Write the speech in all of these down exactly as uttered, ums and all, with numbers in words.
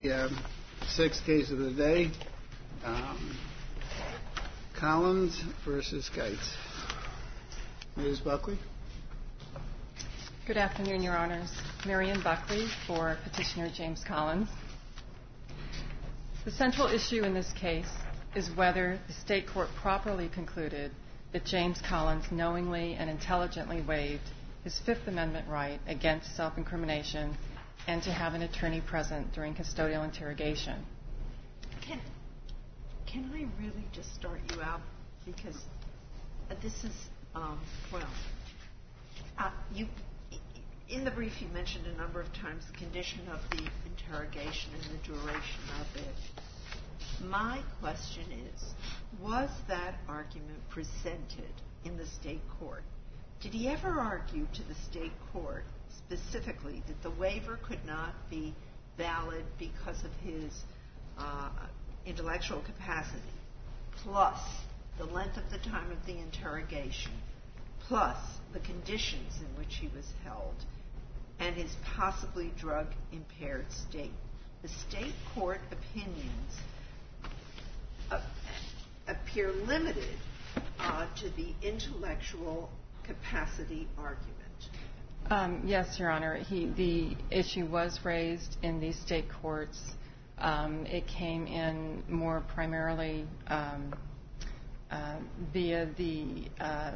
Uh, sixth case of the day, um, Collins versus Geitz. Miz Buckley. Good afternoon, Your Honors. Marian Buckley for Petitioner James Collins. The central issue in this case is whether the state court properly concluded that James Collins knowingly and intelligently waived his Fifth Amendment right against self-incrimination and to have an attorney present during custodial interrogation. Can, can I really just start you out? Because uh, this is, um, well, uh, you, in the brief you mentioned a number of times the condition of the interrogation and the duration of it. My question is, was that argument presented in the state court? Did he ever argue to the state court specifically that the waiver could not be valid because of his uh, intellectual capacity, plus the length of the time of the interrogation, plus the conditions in which he was held, and his possibly drug-impaired state? The state court opinions uh, appear limited uh, to the intellectual capacity argument. Um, yes, Your Honor. He, the issue was raised in the state courts. Um, it came in more primarily um, uh, via the uh,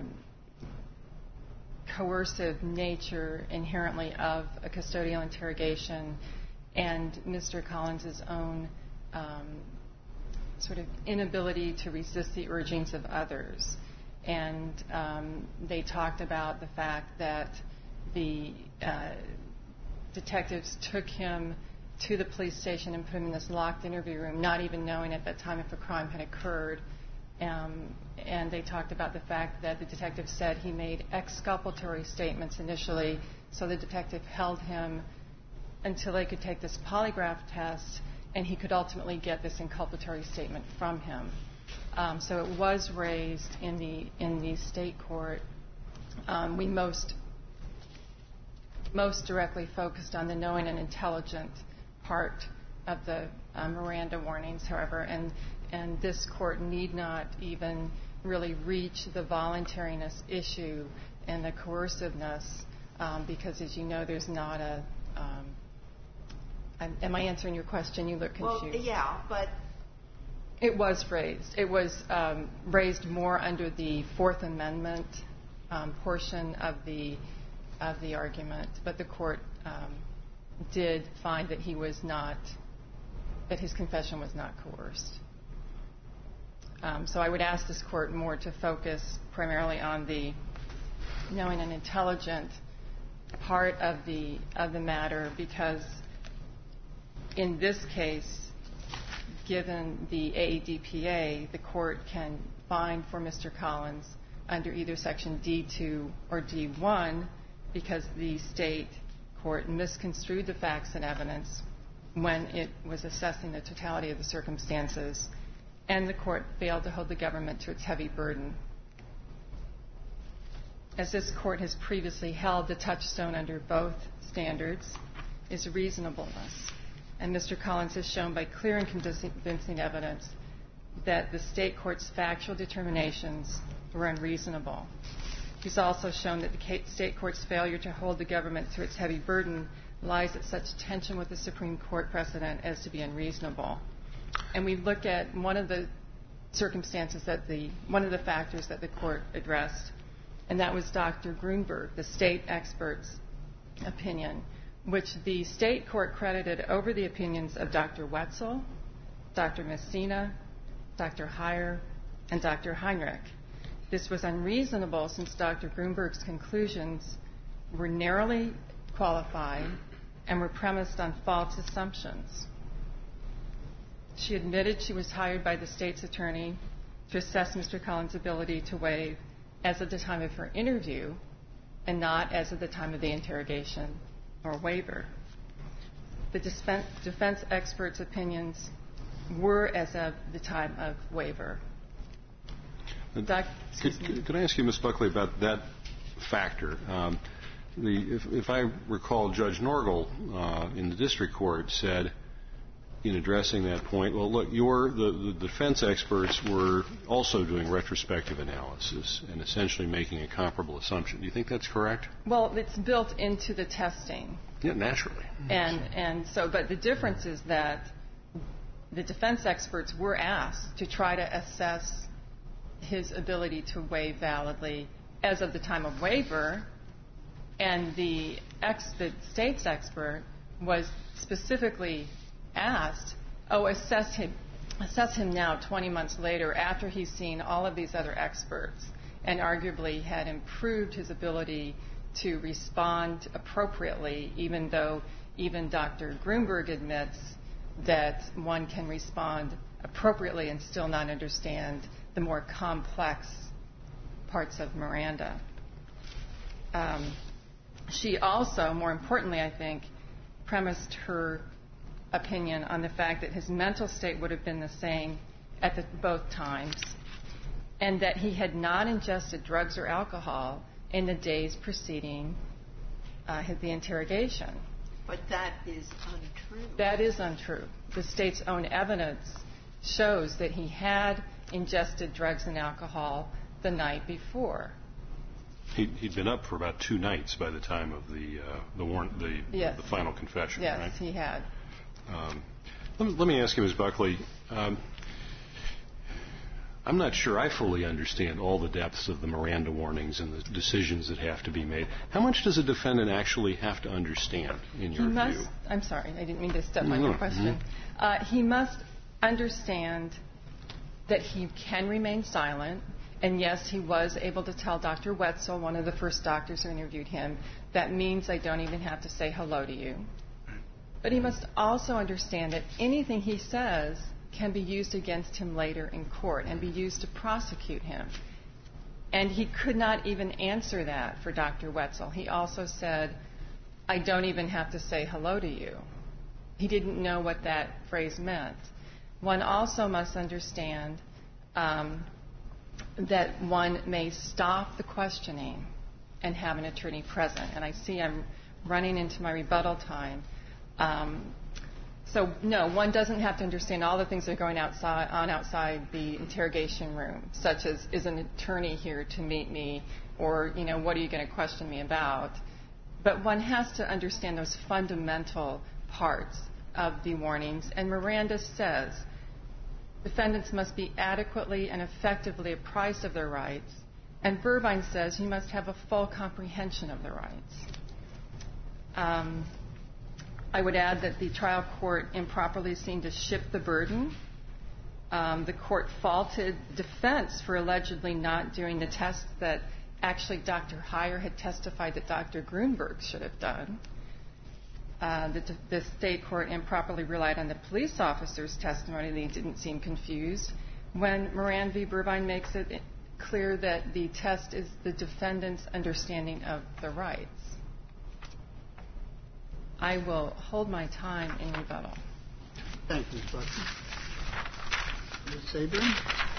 coercive nature inherently of a custodial interrogation and Mister Collins' own um, sort of inability to resist the urgings of others. And um, they talked about the fact that the uh, detectives took him to the police station and put him in this locked interview room, not even knowing at that time if a crime had occurred. Um, and they talked about the fact that the detective said he made exculpatory statements initially, so the detective held him until they could take this polygraph test, and he could ultimately get this inculpatory statement from him. Um, so it was raised in the in the state court. Um, we most most directly focused on the knowing and intelligent part of the uh, Miranda warnings, however, and and this court need not even really reach the voluntariness issue and the coerciveness um, because, as you know, there's not a. Um, I'm, am I answering your question? You look confused. Well, yeah, but. It was raised. It was um, raised more under the Fourth Amendment um, portion of the of the argument, but the court um, did find that he was not, that his confession was not coerced. Um, so I would ask this court more to focus primarily on the knowing and intelligent part of the of the matter, because in this case, given the A E D P A, the court can fine for Mister Collins under either Section D two or D one because the state court misconstrued the facts and evidence when it was assessing the totality of the circumstances, and the court failed to hold the government to its heavy burden. As this court has previously held, the touchstone under both standards is reasonableness. And Mister Collins has shown by clear and convincing evidence that the state court's factual determinations were unreasonable. He's also shown that the state court's failure to hold the government to its heavy burden lies at such tension with the Supreme Court precedent as to be unreasonable. And we look at one of the circumstances that the, one of the factors that the court addressed, and that was Doctor Grunberg, the state expert's opinion, which the state court credited over the opinions of Doctor Wetzel, Doctor Messina, Doctor Heyer, and Doctor Heinrich. This was unreasonable since Doctor Grunberg's conclusions were narrowly qualified and were premised on false assumptions. She admitted she was hired by the state's attorney to assess Mister Collins' ability to waive as of the time of her interview and not as of the time of the interrogation or waiver. The defense experts' opinions were as of the time of waiver. Doc, could, could I ask you, Miz Buckley, about that factor? Um, the, if, if I recall, Judge Norgal uh, in the district court said in addressing that point, well, look, your, the, the defense experts were also doing retrospective analysis and essentially making a comparable assumption. Do you think that's correct? Well, it's built into the testing. Yeah, naturally. And, and so, but the difference is that the defense experts were asked to try to assess his ability to waive validly as of the time of waiver, and the, ex, the state's expert was specifically asked, oh, assess him, assess him now twenty months later after he's seen all of these other experts and arguably had improved his ability to respond appropriately, even though even Doctor Grunberg admits that one can respond appropriately and still not understand the more complex parts of Miranda. Um, she also, more importantly, I think, premised her opinion on the fact that his mental state would have been the same at the, both times, and that he had not ingested drugs or alcohol in the days preceding uh, the interrogation. But that is untrue. That is untrue. The state's own evidence shows that he had ingested drugs and alcohol the night before. He'd, he'd been up for about two nights by the time of the uh, the, warrant, the, yes. the final confession, yes, right? Yes, he had. Um, let, me, let me ask you, Miz Buckley, um, I'm not sure I fully understand all the depths of the Miranda warnings and the decisions that have to be made. How much does a defendant actually have to understand, in your he must, view? I'm sorry, I didn't mean to step no, on your no. question. Mm-hmm. Uh, he must understand that he can remain silent, and yes, he was able to tell Doctor Wetzel, one of the first doctors who interviewed him, that means I don't even have to say hello to you. But he must also understand that anything he says can be used against him later in court and be used to prosecute him. And he could not even answer that for Doctor Wetzel. He also said, I don't even have to say hello to you. He didn't know what that phrase meant. One also must understand um, that one may stop the questioning and have an attorney present. And I see I'm running into my rebuttal time. Um, so, no, one doesn't have to understand all the things that are going outside, on outside the interrogation room, such as, is an attorney here to meet me, or, you know, what are you going to question me about? But one has to understand those fundamental parts of the warnings. And Miranda says defendants must be adequately and effectively apprised of their rights. And Burbine says you must have a full comprehension of the rights. Um, I would add that the trial court improperly seemed to shift the burden. Um, the court faulted defense for allegedly not doing the test that actually Doctor Heyer had testified that Doctor Grunberg should have done. Uh, the, the state court improperly relied on the police officer's testimony. They didn't seem confused when Moran v. Burbine makes it clear that the test is the defendant's understanding of the rights. I will hold my time in rebuttal. Thank you, Miz Buckley. Miz Sabrin?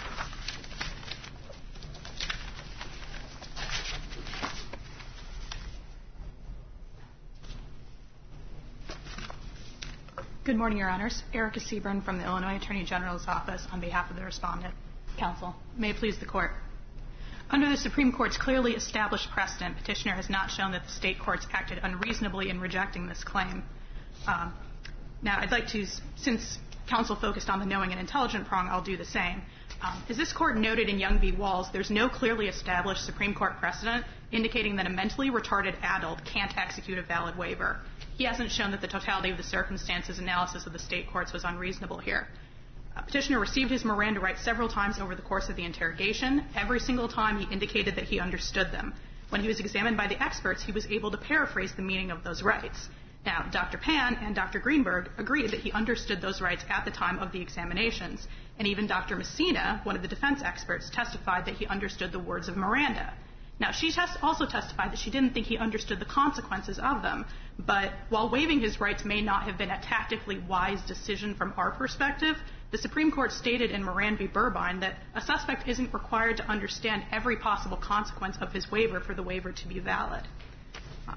Good morning, Your Honors. Erica Seaburn from the Illinois Attorney General's Office on behalf of the respondent. Counsel, may it please the Court. Under the Supreme Court's clearly established precedent, petitioner has not shown that the state courts acted unreasonably in rejecting this claim. Um, now, I'd like to, since counsel focused on the knowing and intelligent prong, I'll do the same. Um, as this Court noted in Young v. Walls, there's no clearly established Supreme Court precedent indicating that a mentally retarded adult can't execute a valid waiver. He hasn't shown that the totality of the circumstances analysis of the state courts was unreasonable here. Uh, petitioner received his Miranda rights several times over the course of the interrogation. Every single time he indicated that he understood them. When he was examined by the experts, he was able to paraphrase the meaning of those rights. Now, Doctor Pan and Doctor Greenberg agreed that he understood those rights at the time of the examinations. And even Doctor Messina, one of the defense experts, testified that he understood the words of Miranda. Now, she tes- also testified that she didn't think he understood the consequences of them. But while waiving his rights may not have been a tactically wise decision from our perspective, the Supreme Court stated in Moran v. Burbine that a suspect isn't required to understand every possible consequence of his waiver for the waiver to be valid. Uh,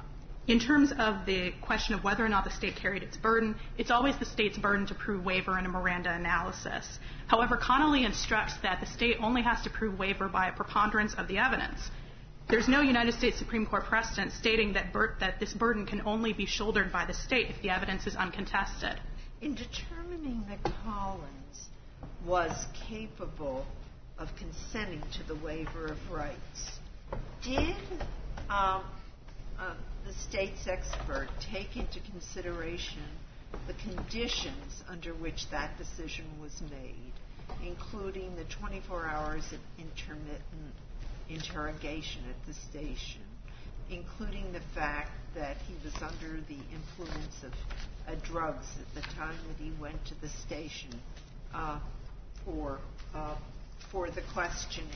In terms of the question of whether or not the state carried its burden, it's always the state's burden to prove waiver in a Miranda analysis. However, Connolly instructs that the state only has to prove waiver by a preponderance of the evidence. There's no United States Supreme Court precedent stating that, bur- that this burden can only be shouldered by the state if the evidence is uncontested. In determining that Collins was capable of consenting to the waiver of rights, did um, uh, the state's expert take into consideration the conditions under which that decision was made, including the twenty-four hours of intermittent interrogation at the station, including the fact that he was under the influence of uh, drugs at the time that he went to the station uh, for uh, for the questioning?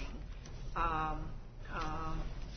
Um, uh,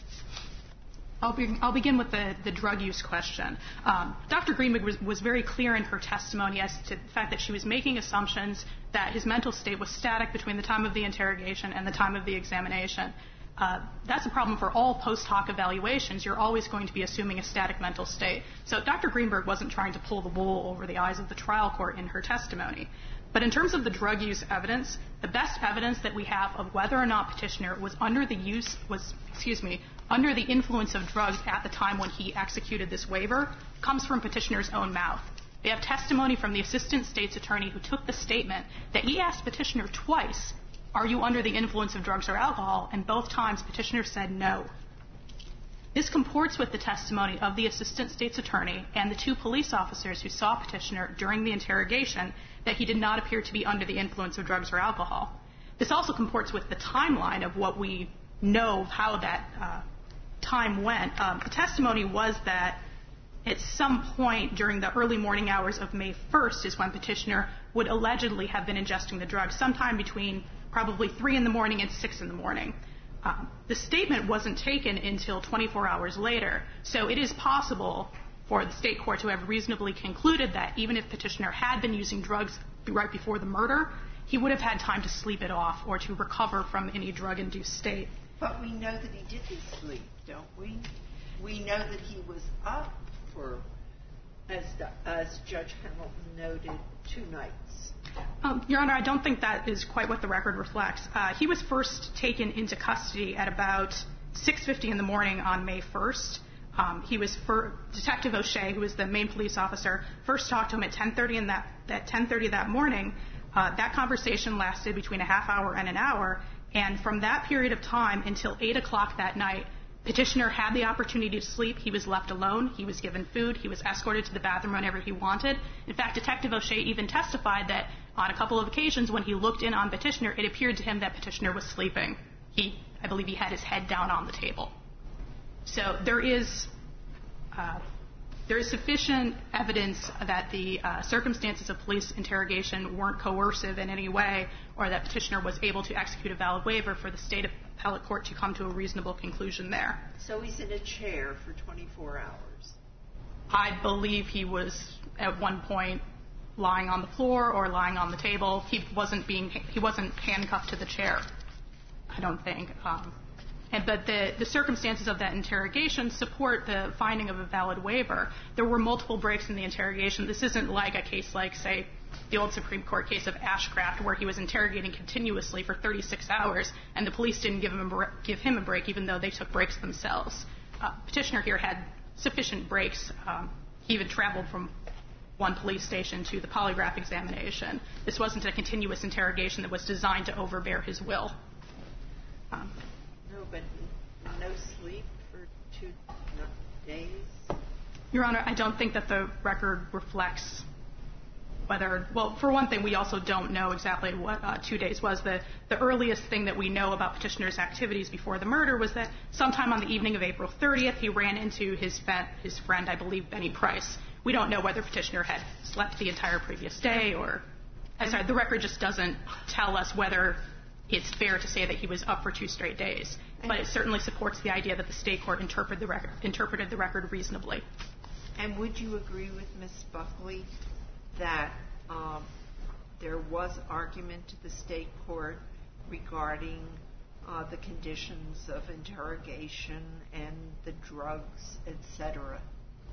I'll, be, I'll begin with the, the drug use question. Um, Doctor Greenberg was, was very clear in her testimony as to the fact that she was making assumptions that his mental state was static between the time of the interrogation and the time of the examination. Uh, that's a problem for all post hoc evaluations. You're always going to be assuming a static mental state. So Doctor Greenberg wasn't trying to pull the wool over the eyes of the trial court in her testimony. But in terms of the drug use evidence, the best evidence that we have of whether or not Petitioner was under the use was, excuse me, under the influence of drugs at the time when he executed this waiver comes from Petitioner's own mouth. We have testimony from the assistant state's attorney who took the statement that he asked Petitioner twice, "Are you under the influence of drugs or alcohol?" And both times Petitioner said no. This comports with the testimony of the assistant state's attorney and the two police officers who saw Petitioner during the interrogation that he did not appear to be under the influence of drugs or alcohol. This also comports with the timeline of what we know of how that uh, time went. Um, the testimony was that at some point during the early morning hours of May first is when Petitioner would allegedly have been ingesting the drugs, sometime between probably three in the morning and six in the morning. Um, the statement wasn't taken until twenty-four hours later, so it is possible for the state court to have reasonably concluded that even if Petitioner had been using drugs right before the murder, he would have had time to sleep it off or to recover from any drug-induced state. But we know that he didn't sleep, don't we? We know that he was up for, as, as Judge Hamilton noted, two nights. Um, Your Honor, I don't think that is quite what the record reflects. Uh, he was first taken into custody at about six fifty in the morning on May first. Um, he was for Detective O'Shea, who was the main police officer, first talked to him at ten thirty in that at ten thirty that morning. Uh, that conversation lasted between a half hour and an hour, and from that period of time until eight o'clock that night, Petitioner had the opportunity to sleep. He was left alone. He was given food. He was escorted to the bathroom whenever he wanted. In fact, Detective O'Shea even testified that on a couple of occasions when he looked in on Petitioner, it appeared to him that Petitioner was sleeping. He, I believe he had his head down on the table. So there is, uh, there is sufficient evidence that the uh, circumstances of police interrogation weren't coercive in any way, or that Petitioner was able to execute a valid waiver for the state appellate court to come to a reasonable conclusion there. So he's in a chair for twenty-four hours. I believe he was at one point lying on the floor or lying on the table. He wasn't being he wasn't handcuffed to the chair, I don't think. Um, and but the the circumstances of that interrogation support the finding of a valid waiver. There were multiple breaks in the interrogation. This isn't like a case like, say, the old Supreme Court case of Ashcraft, where he was interrogating continuously for thirty-six hours, and the police didn't give him a, give him a break, even though they took breaks themselves. Uh, Petitioner here had sufficient breaks. Um, he even traveled from one police station to the polygraph examination. This wasn't a continuous interrogation that was designed to overbear his will. Um, no, but no sleep for two no, days? Your Honor, I don't think that the record reflects whether, well, for one thing, we also don't know exactly what uh, two days was. The, the earliest thing that we know about Petitioner's activities before the murder was that sometime on the evening of April thirtieth, he ran into his, fe- his friend, I believe, Benny Price. We don't know whether Petitioner had slept the entire previous day or, I'm sorry, the record just doesn't tell us whether it's fair to say that he was up for two straight days. But it certainly supports the idea that the state court interpreted the record, interpreted the record reasonably. And would you agree with Miz Buckley that um, there was argument to the state court regarding uh, the conditions of interrogation and the drugs, et cetera?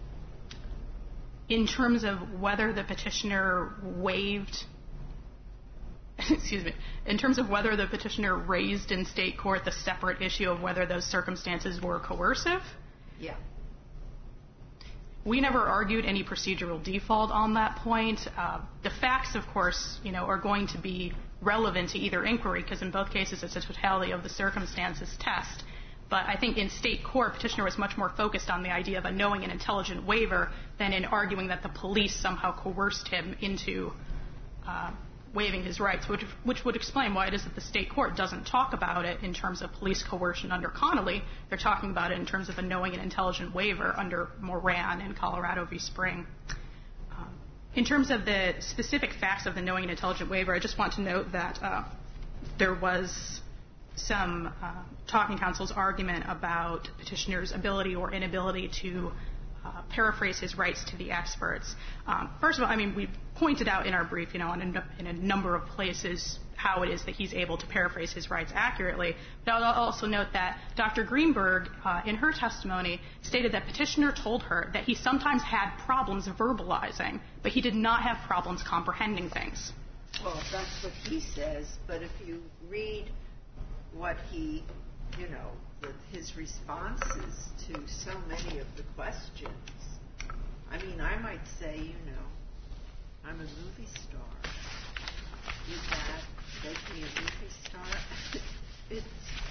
in terms of whether the petitioner waived, excuse me, in terms of whether the petitioner raised in state court the separate issue of whether those circumstances were coercive. Yeah. We never argued any procedural default on that point. Uh, the facts, of course, you know, are going to be relevant to either inquiry because in both cases it's a totality of the circumstances test. But I think in state court, petitioner was much more focused on the idea of a knowing and intelligent waiver than in arguing that the police somehow coerced him into uh, waiving his rights, which, which would explain why it is that the state court doesn't talk about it in terms of police coercion under Connolly. They're talking about it in terms of a knowing and intelligent waiver under Moran in Colorado v. Spring. Um, in terms of the specific facts of the knowing and intelligent waiver, I just want to note that uh, there was some uh, talking counsel's argument about petitioner's ability or inability to Uh, paraphrase his rights to the experts. Um, first of all, I mean, we pointed out in our brief, you know, in a, in a number of places how it is that he's able to paraphrase his rights accurately. But I'll also note that Doctor Greenberg, uh, in her testimony, stated that petitioner told her that he sometimes had problems verbalizing, but he did not have problems comprehending things. Well, that's what he says, but if you read what he, you know, the, his responses to so many of the questions, I mean, I might say, you know, I'm a movie star. Is that make me a movie star? It's,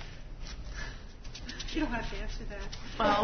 you don't have to answer that. Well,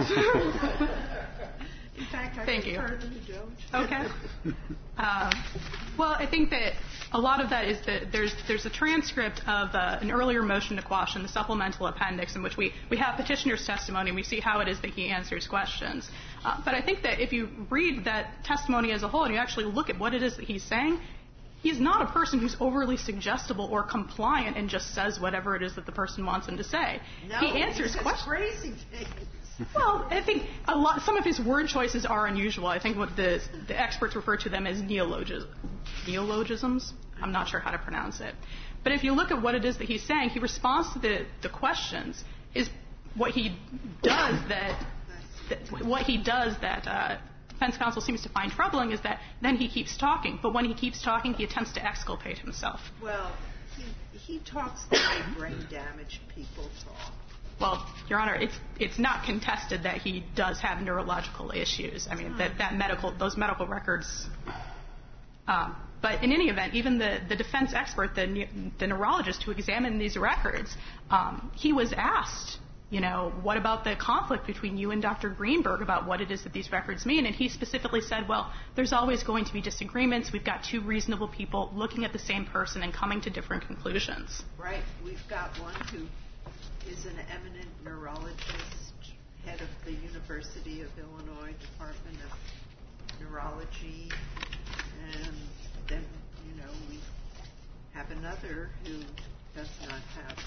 in fact, I thank you. prefer that you don't. Okay. Um, well, I think that a lot of that is that there's there's a transcript of uh, an earlier motion to quash in the supplemental appendix in which we, we have petitioner's testimony and we see how it is that he answers questions. Uh, but I think that if you read that testimony as a whole and you actually look at what it is that he's saying, he's not a person who's overly suggestible or compliant and just says whatever it is that the person wants him to say. No, he answers he says questions. crazy things. Well, I think a lot, some of his word choices are unusual. I think what the, the experts refer to them as neologisms. Neologisms? I'm not sure how to pronounce it. But if you look at what it is that he's saying, he responds to the, the questions. Is what he does that, that what he does that uh, defense counsel seems to find troubling is that then he keeps talking. But when he keeps talking, he attempts to exculpate himself. Well, he, he talks the way brain-damaged people talk. Well, Your Honor, it's it's not contested that he does have neurological issues. I mean, that, that medical those medical records. Um, but in any event, even the, the defense expert, the the neurologist who examined these records, um, he was asked, you know, what about the conflict between you and Doctor Greenberg about what it is that these records mean? And he specifically said, well, there's always going to be disagreements. We've got two reasonable people looking at the same person and coming to different conclusions. Right. We've got one who is an eminent neurologist, head of the University of Illinois Department of Neurology, and then, you know, we have another who does not have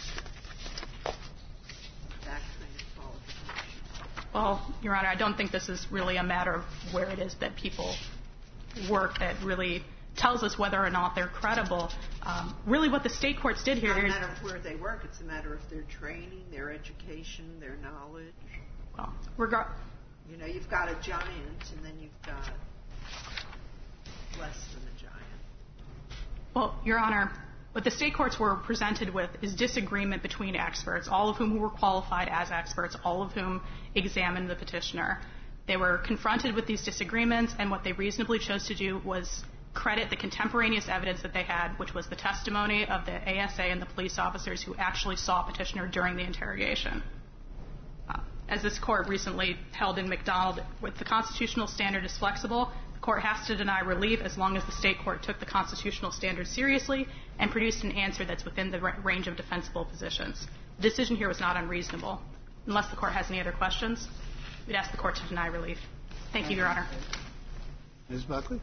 that kind of qualification. Well, Your Honor, I don't think this is really a matter of where it is that people work that really tells us whether or not they're credible. Um, really what the state courts did here... It's not a matter of where they work. It's a matter of their training, their education, their knowledge. Well, regard... You know, you've got a giant, and then you've got less than a giant. Well, Your Honor, what the state courts were presented with is disagreement between experts, all of whom were qualified as experts, all of whom examined the petitioner. They were confronted with these disagreements, and what they reasonably chose to do was credit the contemporaneous evidence that they had, which was the testimony of the A S A and the police officers who actually saw petitioner during the interrogation. Uh, as this court recently held in McDonald, with the constitutional standard is flexible, the court has to deny relief as long as the state court took the constitutional standard seriously and produced an answer that's within the range of defensible positions. The decision here was not unreasonable. Unless the court has any other questions, we'd ask the court to deny relief. Thank you, Your Honor. Miz Buckley?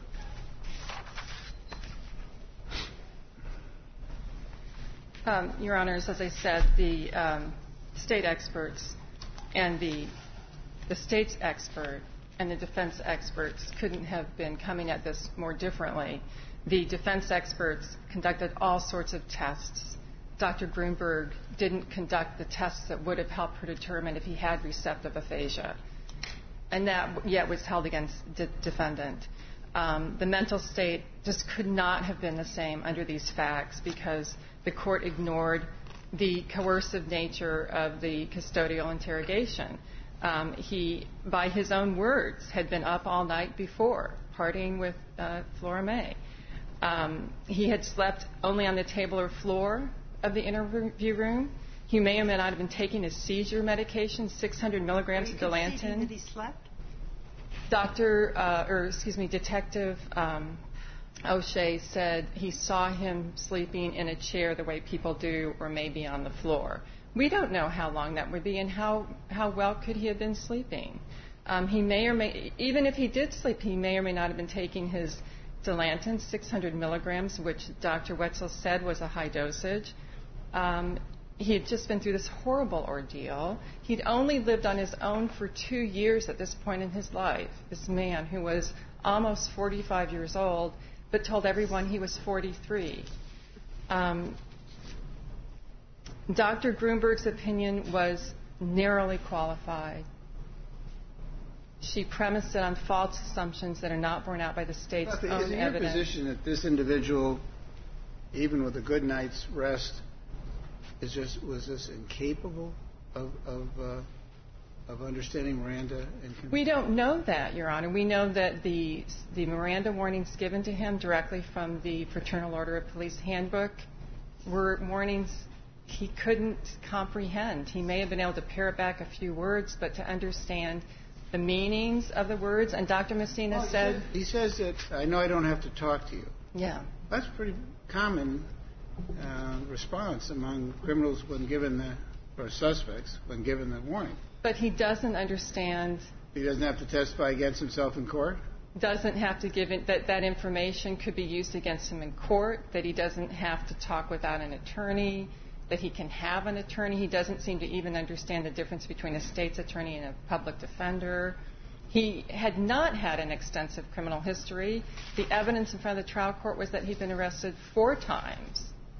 Um, Your Honors, as I said, the um, state experts and the the state's expert and the defense experts couldn't have been coming at this more differently. The defense experts conducted all sorts of tests. Doctor Greenberg didn't conduct the tests that would have helped her determine if he had receptive aphasia, and that yet was held against the defendant. Um, the mental state just could not have been the same under these facts because the court ignored the coercive nature of the custodial interrogation. Um, he, by his own words, had been up all night before, partying with uh, Flora May. Um, he had slept only on the table or floor of the interview room. He may or may not have been taking his seizure medication, six hundred milligrams of Dilantin. That he slept? Doctor, uh, or excuse me, Detective um, O'Shea said he saw him sleeping in a chair the way people do, or maybe on the floor. We don't know how long that would be, and how how well could he have been sleeping. Um, he may or may, even if he did sleep, he may or may not have been taking his Dilantin, six hundred milligrams, which Doctor Wetzel said was a high dosage. Um, he had just been through this horrible ordeal. He'd only lived on his own for two years at this point in his life. This man who was almost forty-five years old, but told everyone he was forty-three. Um, Doctor Grunberg's opinion was narrowly qualified. She premised it on false assumptions that are not borne out by the state's Doctor, own is it evidence. your position that this individual, even with a good night's rest, is just was just incapable of of, uh, of understanding Miranda? And We don't know that, Your Honor. We know that the the Miranda warnings given to him directly from the Fraternal Order of Police handbook were warnings he couldn't comprehend. He may have been able to parrot back a few words, but to understand the meanings of the words, and Doctor Messina Well, he said, said... He says that, I know I don't have to talk to you. yeah. That's pretty common uh, response among criminals when given the, or suspects, when given the warning. But he doesn't understand, He doesn't have to testify against himself in court? doesn't have to give it, that that information could be used against him in court, that he doesn't have to talk without an attorney, that he can have an attorney. He doesn't seem to even understand the difference between a state's attorney and a public defender. He had not had an extensive criminal history. The evidence in front of the trial court was that he'd been arrested four times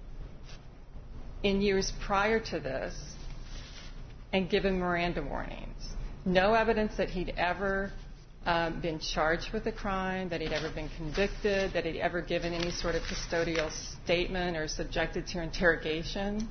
in years prior to this and given Miranda warnings. No evidence that he'd ever uh, been charged with a crime, that he'd ever been convicted, that he'd ever given any sort of custodial statement or subjected to interrogation.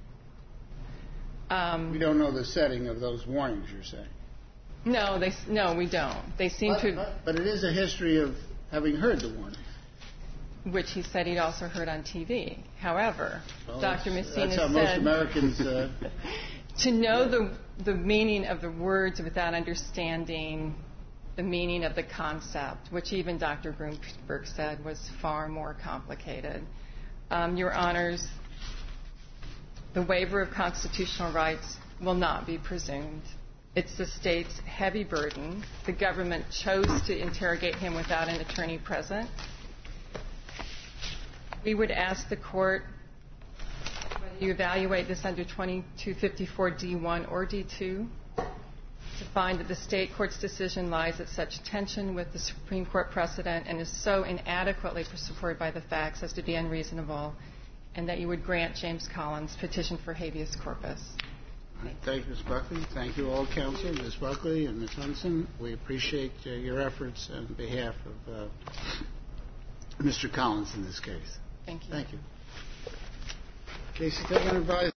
Um, We don't know the setting of those warnings, you're saying? no, they, no, we don't. They seem But, to, but, but it is a history of having heard the warning. which he said he'd also heard on T V. However, Well, Doctor that's- Messina That's how said, most Americans... Uh, to know the the meaning of the words without understanding the meaning of the concept, which even Doctor Grunberg said was far more complicated. Um, Your Honors, the waiver of constitutional rights will not be presumed. It's the state's heavy burden. The government chose to interrogate him without an attorney present. We would ask the court whether you evaluate this under twenty-two fifty-four D one or D two to find that the state court's decision lies at such tension with the Supreme Court precedent and is so inadequately supported by the facts as to be unreasonable, and that you would grant James Collins' petition for habeas corpus. Thank you, Miz Buckley. Thank you all, counsel, Miz Buckley and Miz Hunson. We appreciate uh, your efforts on behalf of uh, Mister Collins in this case. Thank you. Thank you. Case is taken under advisement.